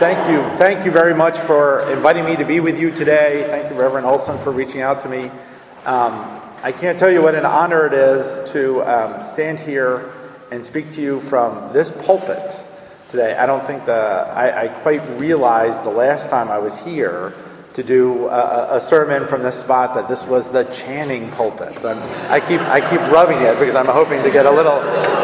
Thank you very much for inviting me to be with you today. Thank you, Reverend Olson, for reaching out to me. I can't tell you what an honor it is to stand here and speak to you from this pulpit today. I don't think I quite realized the last time I was here to do a sermon from this spot that this was the Channing pulpit. I keep rubbing it because I'm hoping to get a little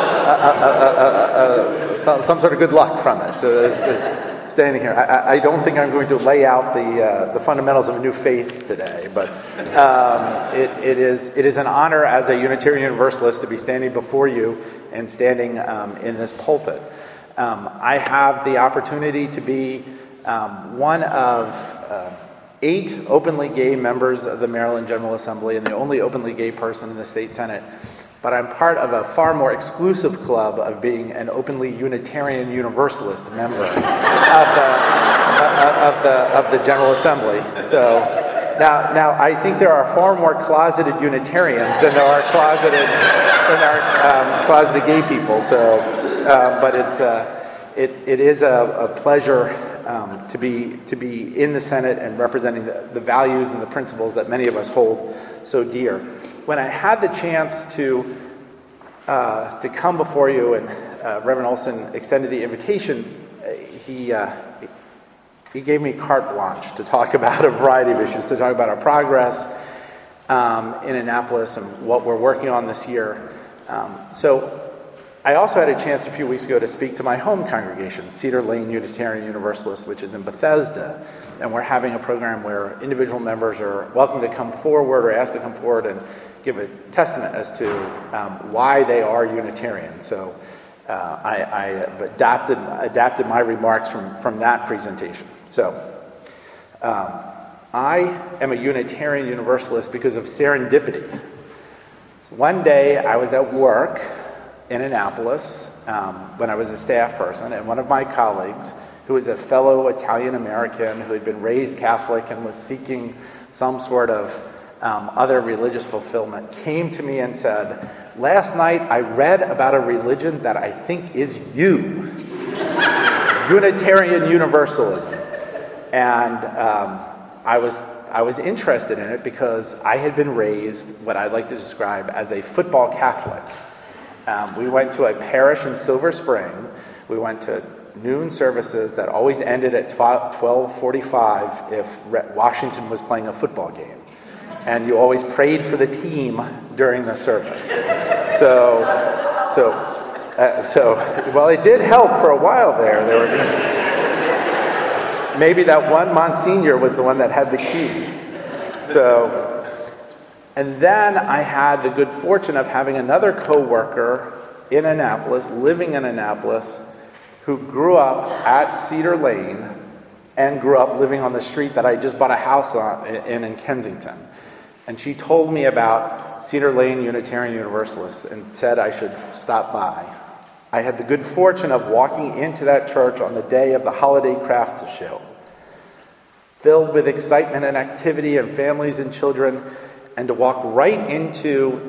some sort of good luck from it. Standing here, I don't think I'm going to lay out the fundamentals of a new faith today, but it is an honor as a Unitarian Universalist to be standing before you and standing in this pulpit. I have the opportunity to be one of 8 openly gay members of the Maryland General Assembly and the only openly gay person in the state Senate. But I'm part of a far more exclusive club of being an openly Unitarian Universalist member of the General Assembly. So now I think there are far more closeted Unitarians than there are closeted gay people. So, but it is a pleasure to be in the Senate and representing the values and the principles that many of us hold so dear. When I had the chance to come before you, and Reverend Olson extended the invitation, he gave me carte blanche to talk about a variety of issues, to talk about our progress in Annapolis and what we're working on this year. So I also had a chance a few weeks ago to speak to my home congregation, Cedar Lane Unitarian Universalist, which is in Bethesda. And we're having a program where individual members are welcome to come forward or asked to come forward and give a testament as to why they are Unitarian. So I have adapted my remarks from that presentation. So I am a Unitarian Universalist because of serendipity. So one day I was at work in Annapolis when I was a staff person, and one of my colleagues, who is a fellow Italian American who had been raised Catholic and was seeking some sort of other religious fulfillment, came to me and said, "Last night I read about a religion that I think is you, Unitarian Universalism." And I was interested in it because I had been raised what I'd like to describe as a football Catholic. We went to a parish in Silver Spring. We went to noon services that always ended at 12:45 if Washington was playing a football game. And you always prayed for the team during the service. So, well, it did help for a while there. Maybe that one Monsignor was the one that had the key. So, and then I had the good fortune of having another co-worker in Annapolis, living in Annapolis, who grew up at Cedar Lane and grew up living on the street that I just bought a house on in Kensington. And she told me about Cedar Lane Unitarian Universalist and said I should stop by. I had the good fortune of walking into that church on the day of the holiday craft show, filled with excitement and activity and families and children, and to walk right into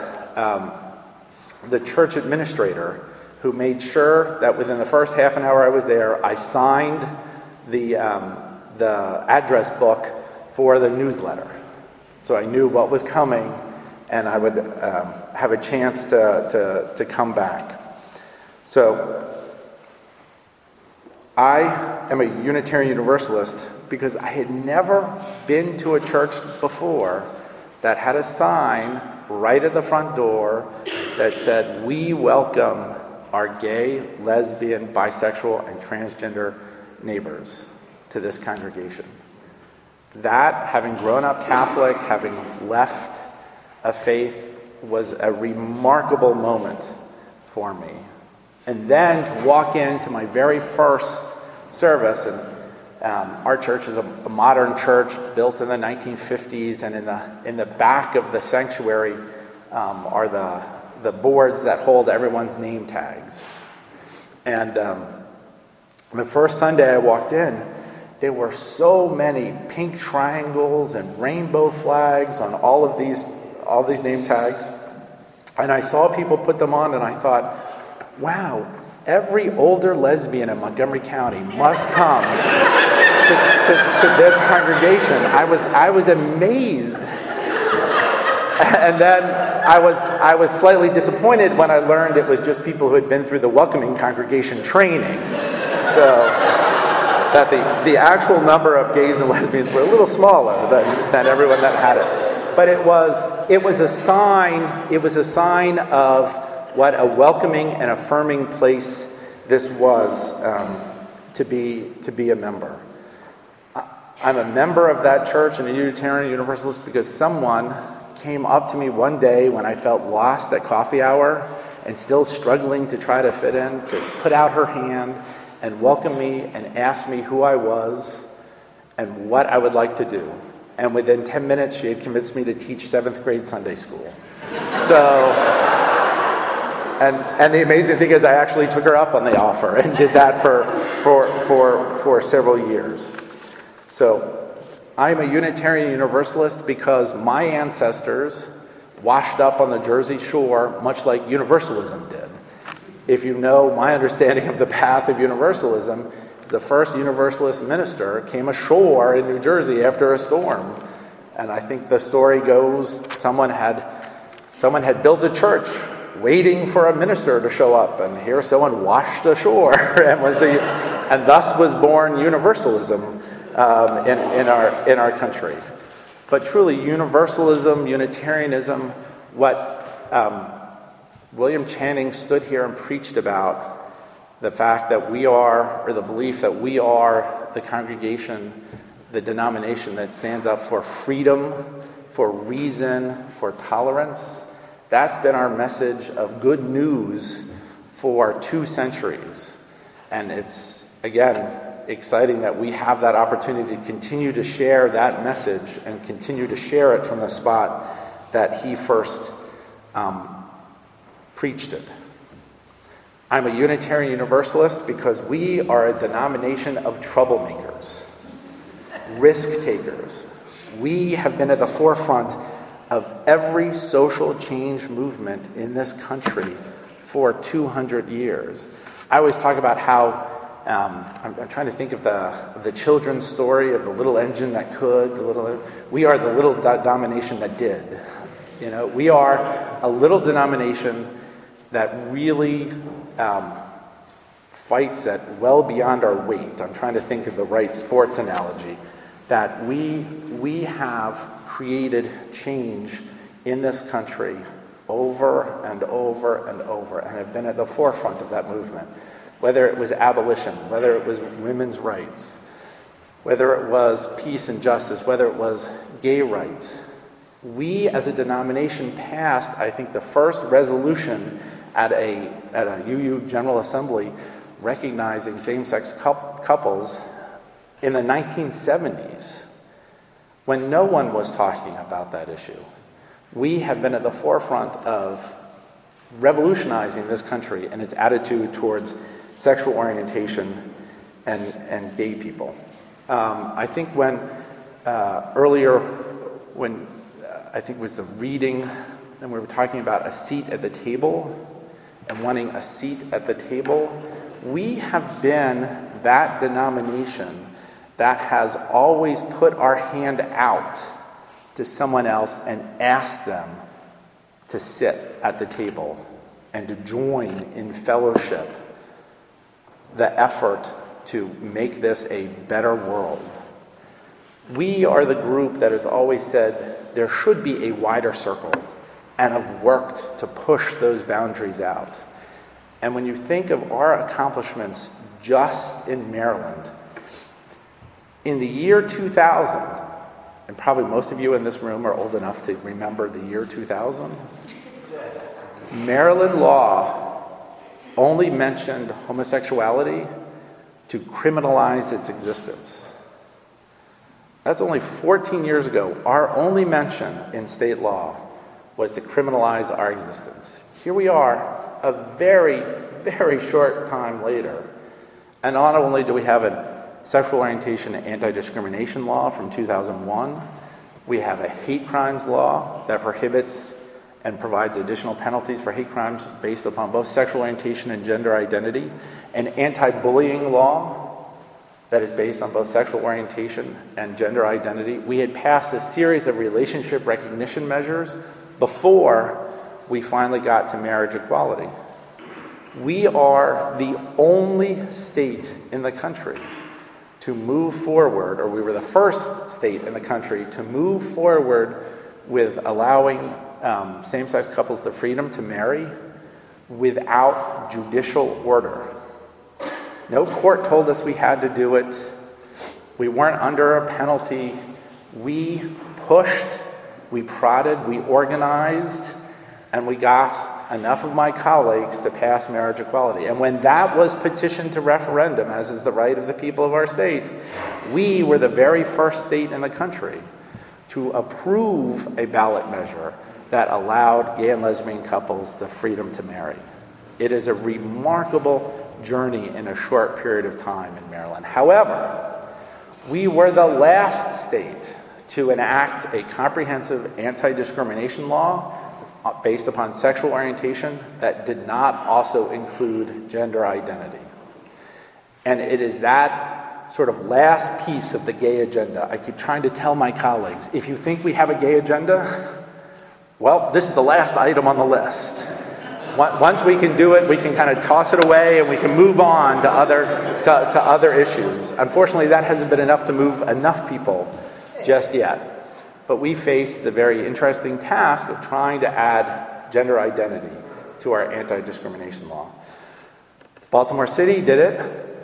the church administrator, who made sure that within the first half an hour I was there, I signed the address book for the newsletter. So I knew what was coming, and I would have a chance to come back. So I am a Unitarian Universalist because I had never been to a church before that had a sign right at the front door that said, "We welcome our gay, lesbian, bisexual, and transgender neighbors to this congregation." That, having grown up Catholic, having left a faith, was a remarkable moment for me. And then to walk into my very first service, and our church is a modern church built in the 1950s, and in the back of the sanctuary are the boards that hold everyone's name tags. And the first Sunday I walked in, there were so many pink triangles and rainbow flags on all these name tags. And I saw people put them on, and I thought, wow, every older lesbian in Montgomery County must come to this congregation. I was amazed. And then I was slightly disappointed when I learned it was just people who had been through the welcoming congregation training. So that the actual number of gays and lesbians were a little smaller than everyone that had it. But it was a sign of what a welcoming and affirming place this was to be a member. I'm a member of that church and a Unitarian Universalist because someone came up to me one day when I felt lost at coffee hour and still struggling to try to fit in, to put out her hand and welcome me and ask me who I was and what I would like to do. And within 10 minutes, she had convinced me to teach 7th grade Sunday school. So, and the amazing thing is I actually took her up on the offer and did that for several years. So, I'm a Unitarian Universalist because my ancestors washed up on the Jersey Shore much like Universalism did. If you know my understanding of the path of Universalism, the first Universalist minister came ashore in New Jersey after a storm. And I think the story goes someone had built a church waiting for a minister to show up, and here someone washed ashore and thus was born Universalism in our country. But truly, Universalism, Unitarianism, what William Channing stood here and preached about, the fact that we are, or the belief that we are the congregation, the denomination that stands up for freedom, for reason, for tolerance, that's been our message of good news for 2 centuries. And it's, again, exciting that we have that opportunity to continue to share that message and continue to share it from the spot that he first preached it. I'm a Unitarian Universalist because we are a denomination of troublemakers, risk takers. We have been at the forefront of every social change movement in this country for 200 years. I always talk about how I'm trying to think of the children's story of the little engine that could. We are the little denomination that did. You know, we are a little denomination that really fights at well beyond our weight. I'm trying to think of the right sports analogy. That we have created change in this country over and over and over, and have been at the forefront of that movement. Whether it was abolition, whether it was women's rights, whether it was peace and justice, whether it was gay rights. We as a denomination passed, I think, the first resolution at a UU General Assembly recognizing same-sex couples in the 1970s, when no one was talking about that issue. We have been at the forefront of revolutionizing this country and its attitude towards sexual orientation and gay people. I think when I think it was the reading, and we were talking about a seat at the table and wanting a seat at the table, we have been that denomination that has always put our hand out to someone else and asked them to sit at the table and to join in fellowship the effort to make this a better world. We are the group that has always said there should be a wider circle and have worked to push those boundaries out. And when you think of our accomplishments just in Maryland, in the year 2000, and probably most of you in this room are old enough to remember the year 2000, Maryland law only mentioned homosexuality to criminalize its existence. That's only 14 years ago. Our only mention in state law was to criminalize our existence. Here we are, a very, very short time later. And not only do we have a sexual orientation and anti-discrimination law from 2001, we have a hate crimes law that prohibits and provides additional penalties for hate crimes based upon both sexual orientation and gender identity, an anti-bullying law that is based on both sexual orientation and gender identity. We had passed a series of relationship recognition measures before we finally got to marriage equality. We are the only state in the country to move forward, or we were the first state in the country to move forward with allowing same-sex couples the freedom to marry without judicial order. No court told us we had to do it. We weren't under a penalty. We pushed, we prodded, we organized, and we got enough of my colleagues to pass marriage equality. And when that was petitioned to referendum, as is the right of the people of our state, we were the very first state in the country to approve a ballot measure that allowed gay and lesbian couples the freedom to marry. It is a remarkable journey in a short period of time in Maryland. However, we were the last state to enact a comprehensive anti-discrimination law based upon sexual orientation that did not also include gender identity. And it is that sort of last piece of the gay agenda. I keep trying to tell my colleagues, if you think we have a gay agenda, well, this is the last item on the list. Once we can do it, we can kind of toss it away and we can move on to other issues. Unfortunately, that hasn't been enough to move enough people just yet. But we face the very interesting task of trying to add gender identity to our anti-discrimination law. Baltimore City did it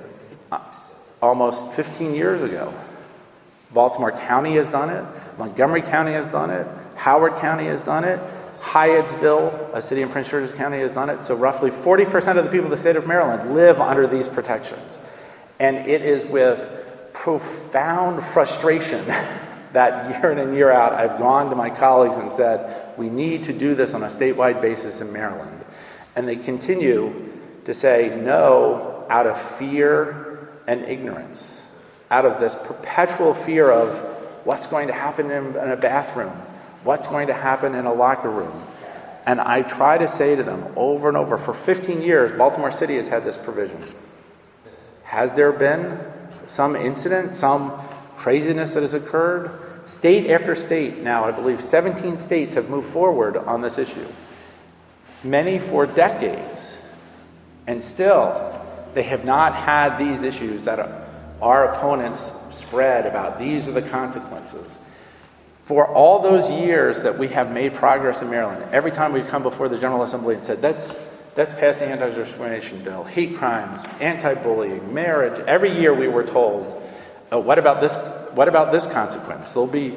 almost 15 years ago. Baltimore County has done it. Montgomery County has done it. Howard County has done it. Hyattsville, a city in Prince George's County, has done it. So roughly 40% of the people of the state of Maryland live under these protections. And it is with profound frustration that year in and year out, I've gone to my colleagues and said, we need to do this on a statewide basis in Maryland. And they continue to say no out of fear and ignorance, out of this perpetual fear of what's going to happen in a bathroom, what's going to happen in a locker room. And I try to say to them over and over, for 15 years, Baltimore City has had this provision. Has there been some incident, some craziness that has occurred? State after state now, I believe 17 states have moved forward on this issue. Many for decades. And still, they have not had these issues that our opponents spread about these are the consequences. For all those years that we have made progress in Maryland, every time we've come before the General Assembly and said, let's pass the anti-discrimination bill, hate crimes, anti-bullying, marriage, every year we were told, what about this consequence?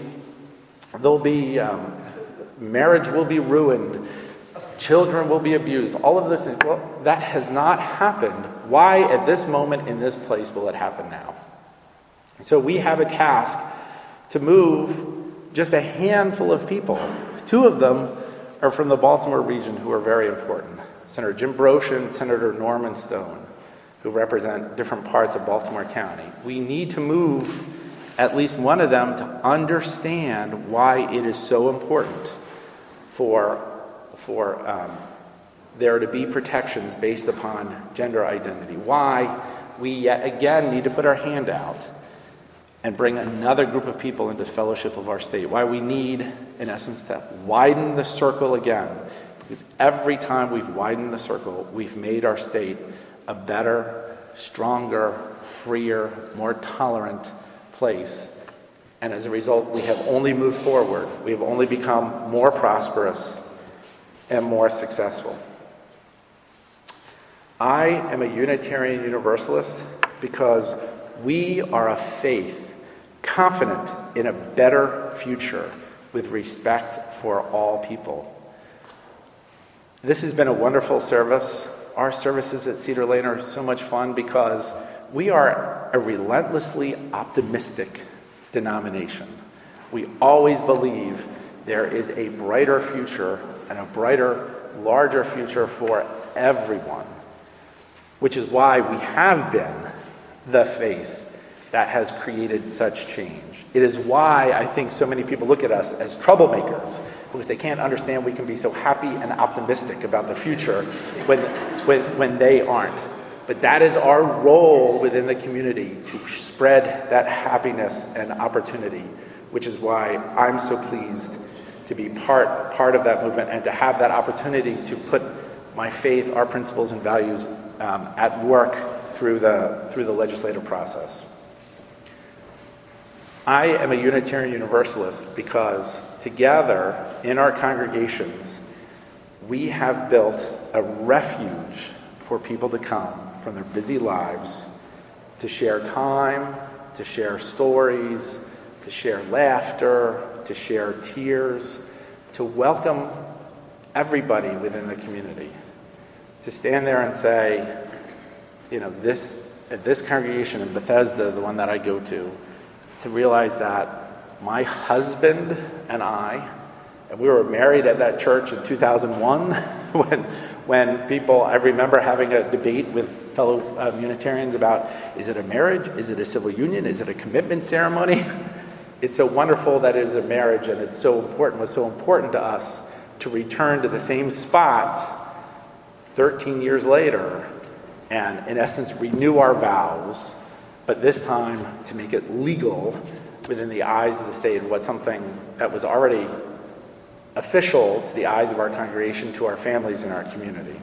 Marriage will be ruined, children will be abused, all of those things. Well, that has not happened. Why at this moment in this place will it happen now? So we have a task to move just a handful of people. Two of them are from the Baltimore region who are very important. Senator Jim Brosh and Senator Norman Stone, who represent different parts of Baltimore County. We need to move at least one of them to understand why it is so important for there to be protections based upon gender identity. Why we yet again need to put our hand out and bring another group of people into fellowship of our state. Why we need, in essence, to widen the circle again. Because every time we've widened the circle, we've made our state a better, stronger, freer, more tolerant place. And as a result, we have only moved forward. We have only become more prosperous and more successful. I am a Unitarian Universalist because we are a faith confident in a better future with respect for all people. This has been a wonderful service. Our services at Cedar Lane are so much fun because we are a relentlessly optimistic denomination. We always believe there is a brighter future and a brighter, larger future for everyone, which is why we have been the faith that has created such change. It is why I think so many people look at us as troublemakers, because they can't understand we can be so happy and optimistic about the future when they aren't. But that is our role within the community, to spread that happiness and opportunity, which is why I'm so pleased to be part of that movement and to have that opportunity to put my faith, our principles and values at work through the legislative process. I am a Unitarian Universalist because together in our congregations, we have built a refuge for people to come from their busy lives to share time, to share stories, to share laughter, to share tears, to welcome everybody within the community. To stand there and say, this congregation in Bethesda, the one that I go to realize that my husband and I, and we were married at that church in 2001, when people, I remember having a debate with fellow Unitarians about, is it a marriage? Is it a civil union? Is it a commitment ceremony? It's so wonderful that it is a marriage, and it's so important, was so important to us to return to the same spot 13 years later and, in essence, renew our vows, but this time to make it legal within the eyes of the state, and what's something that was already official to the eyes of our congregation, to our families and our community.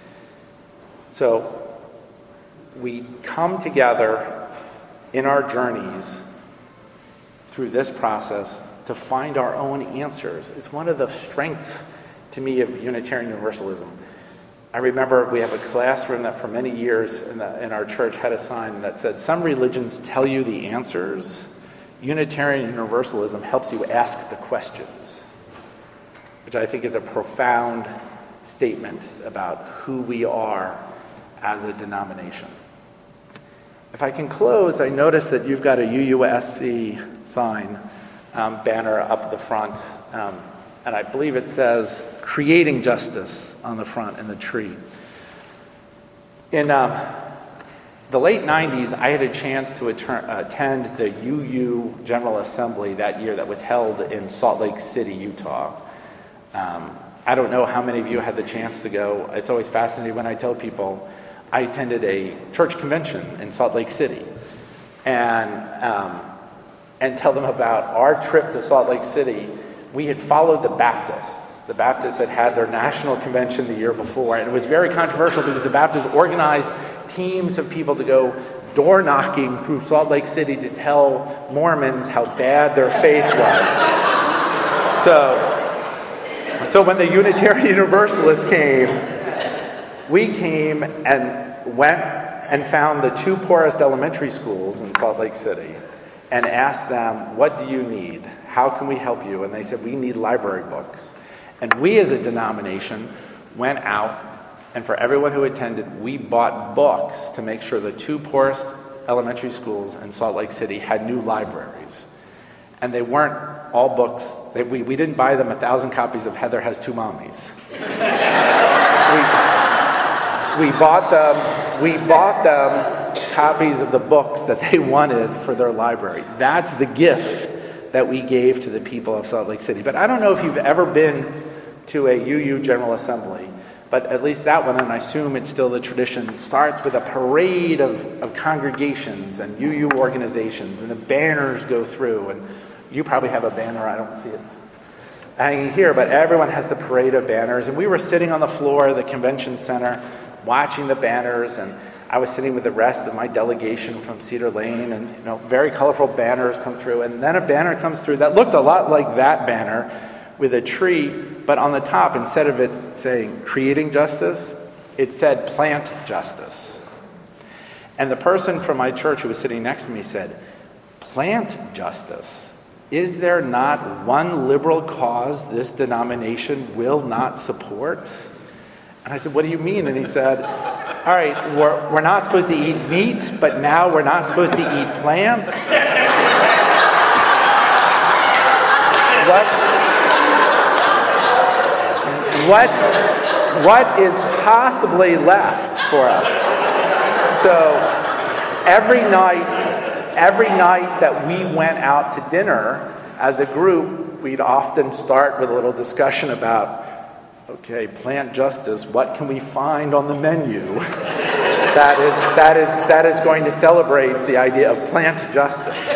So we come together in our journeys through this process to find our own answers. It's one of the strengths to me of Unitarian Universalism. I remember we have a classroom that for many years in our church had a sign that said, some religions tell you the answers. Unitarian Universalism helps you ask the questions, which I think is a profound statement about who we are as a denomination. If I can close, I notice that you've got a UUSC sign, banner up the front, and I believe it says, Creating Justice on the front in the tree. In the late 90s, I had a chance to attend the UU General Assembly that year that was held in Salt Lake City, Utah. I don't know how many of you had the chance to go. It's always fascinating when I tell people I attended a church convention in Salt Lake City and tell them about our trip to Salt Lake City. We had followed the Baptists. The Baptists had their national convention the year before, and it was very controversial because the Baptists organized teams of people to go door knocking through Salt Lake City to tell Mormons how bad their faith was. So when the Unitarian Universalists came, we came and went and found the two poorest elementary schools in Salt Lake City and asked them, what do you need? How can we help you? And they said, we need library books. And we as a denomination went out, and for everyone who attended, we bought books to make sure the two poorest elementary schools in Salt Lake City had new libraries. And they weren't all books. We didn't buy them 1,000 copies of Heather Has Two Mommies. We bought them copies of the books that they wanted for their library. That's the gift that we gave to the people of Salt Lake City. But I don't know if you've ever been to a UU General Assembly, but at least that one, and I assume it's still the tradition, starts with a parade of congregations and UU organizations, and the banners go through, and you probably have a banner, I don't see it hanging here, but everyone has the parade of banners, and we were sitting on the floor of the convention center watching the banners, and I was sitting with the rest of my delegation from Cedar Lane, and very colorful banners come through, and then a banner comes through that looked a lot like that banner with a tree, but on the top, instead of it saying Creating Justice, it said Plant Justice. And the person from my church who was sitting next to me said, Plant Justice? Is there not one liberal cause this denomination will not support? And I said, what do you mean? And he said, all right, we're not supposed to eat meat, but now we're not supposed to eat plants? What is possibly left for us? So every night that we went out to dinner, as a group, we'd often start with a little discussion about, okay, plant justice, what can we find on the menu that is going to celebrate the idea of plant justice?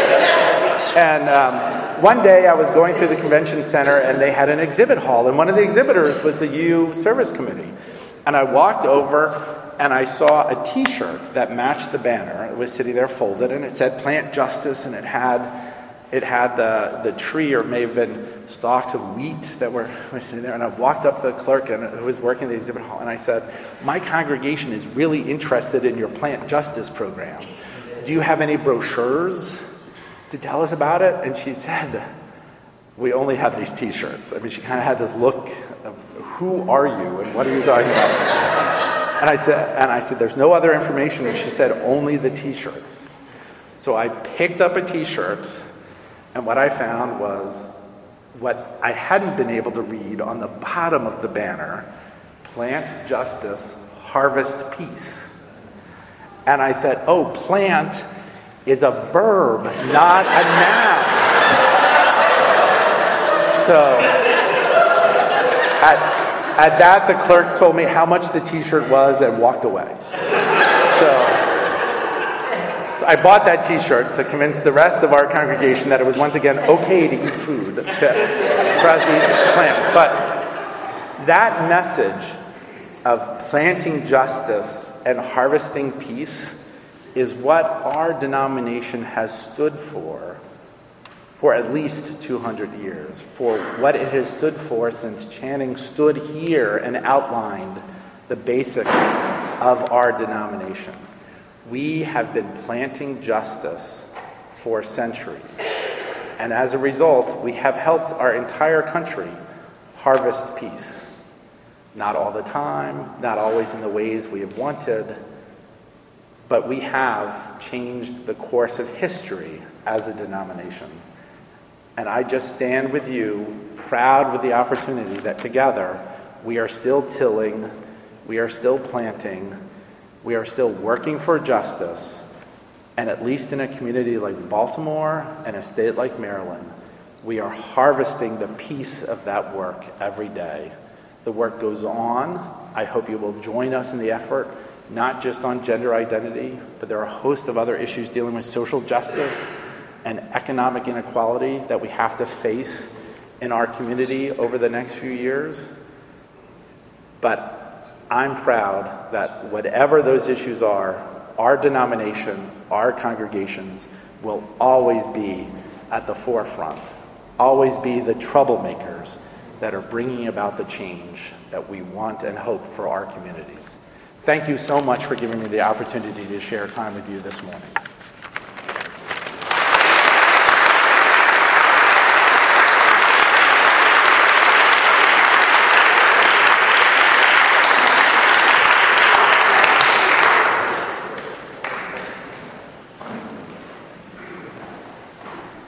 And one day I was going through the convention center and they had an exhibit hall, and one of the exhibitors was the U Service Committee. And I walked over and I saw a t-shirt that matched the banner. It was sitting there folded and it said plant justice, and it had the tree, or may have been stalks of wheat that were sitting there. And I walked up to the clerk who was working the exhibit hall, and I said, my congregation is really interested in your plant justice program. Do you have any brochures to tell us about it? And she said, we only have these t-shirts. I mean, she kind of had this look of, who are you and what are you talking about? And I said, there's no other information. And she said, only the t-shirts. So I picked up a t-shirt, and what I found was what I hadn't been able to read on the bottom of the banner: plant justice, harvest peace. And I said, oh, plant is a verb, not a noun. So at that, the clerk told me how much the t-shirt was and walked away. So I bought that t-shirt to convince the rest of our congregation that it was once again okay to eat food, for us to eat plants. But that message of planting justice and harvesting peace is what our denomination has stood for at least 200 years, for what it has stood for since Channing stood here and outlined the basics of our denomination. We have been planting justice for centuries, and as a result, we have helped our entire country harvest peace. Not all the time, not always in the ways we have wanted, but we have changed the course of history as a denomination. And I just stand with you, proud with the opportunity that together we are still tilling, we are still planting, we are still working for justice, and at least in a community like Baltimore and a state like Maryland, we are harvesting the peace of that work every day. The work goes on. I hope you will join us in the effort, not just on gender identity, but there are a host of other issues dealing with social justice and economic inequality that we have to face in our community over the next few years. But I'm proud that whatever those issues are, our denomination, our congregations will always be at the forefront, always be the troublemakers that are bringing about the change that we want and hope for our communities. Thank you so much for giving me the opportunity to share time with you this morning.